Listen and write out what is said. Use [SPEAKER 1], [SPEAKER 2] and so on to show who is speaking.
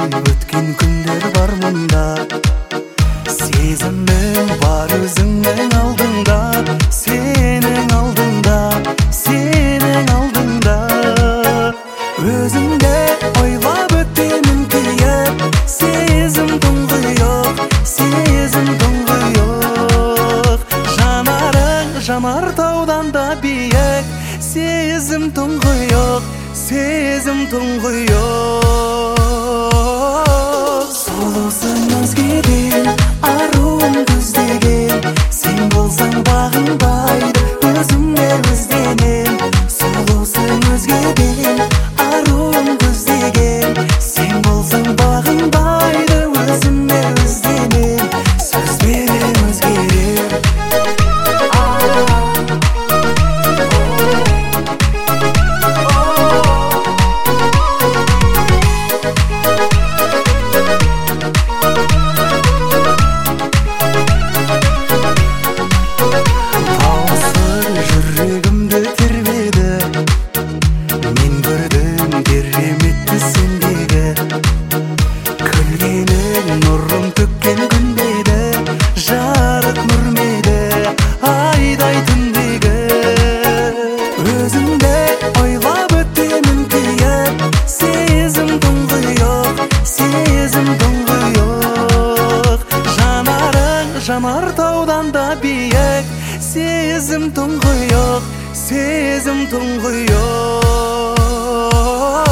[SPEAKER 1] өткен күндер бар мұнда. Сезімім бар өзіңнің алдыңда, сенің алдыңда, сенің алдыңда. Өзіңде ойлап өтемін күйіп, сезім тұңғиық, сезім тұңғиық. Жанарың жанартаудан да биік, сезім тұңғиық, сезім тұңғиық. Сұлусың өзгеден, аруым көздеген, сен болсаң бағынбайды өзіңе өзденем. Сұлусың өзгеден, аруым көздеген, сен болсаң бағынбайды өзіме өзденем. Сөз берем өзгерем. Жүрегімді тербеді, мен көрдім кереметті сендегі. Күлгенің нұрын төккен күндейді, жарық нұрмейді айдай түндегі. Өзіңде ойлап өтемін күйіп, сезім тұңғиық, сезім тұңғиық. Жанарың жанартаудан да биік, сезім тұңғиық, сезім тұңғиық.